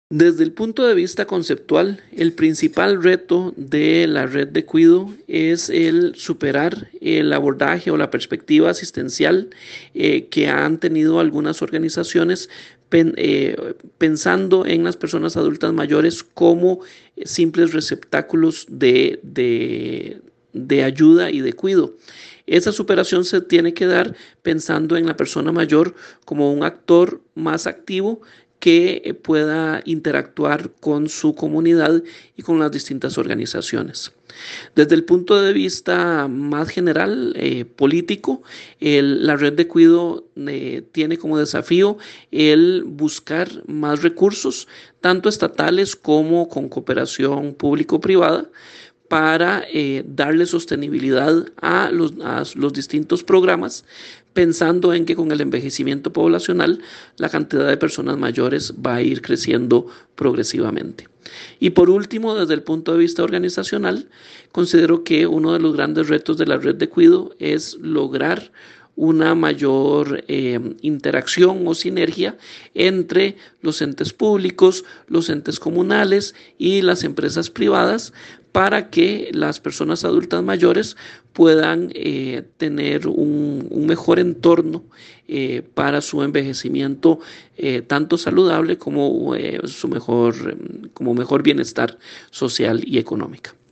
Desde el punto de vista conceptual, el principal reto de la red de cuidado es el superar el abordaje o la perspectiva asistencial que han tenido algunas organizaciones pensando en las personas adultas mayores como simples receptáculos de ayuda y de cuidado. Esa superación se tiene que dar pensando en la persona mayor como un actor más activo que pueda interactuar con su comunidad y con las distintas organizaciones. Desde el punto de vista más general, político, la red de cuidado tiene como desafío el buscar más recursos, tanto estatales como con cooperación público-privada, para darle sostenibilidad a los distintos programas, pensando en que con el envejecimiento poblacional la cantidad de personas mayores va a ir creciendo progresivamente. Y por último, desde el punto de vista organizacional, considero que uno de los grandes retos de la red de cuidado es lograr una mayor interacción o sinergia entre los entes públicos, los entes comunales y las empresas privadas para que las personas adultas mayores puedan tener un mejor entorno para su envejecimiento, tanto saludable como, como mejor bienestar social y económico.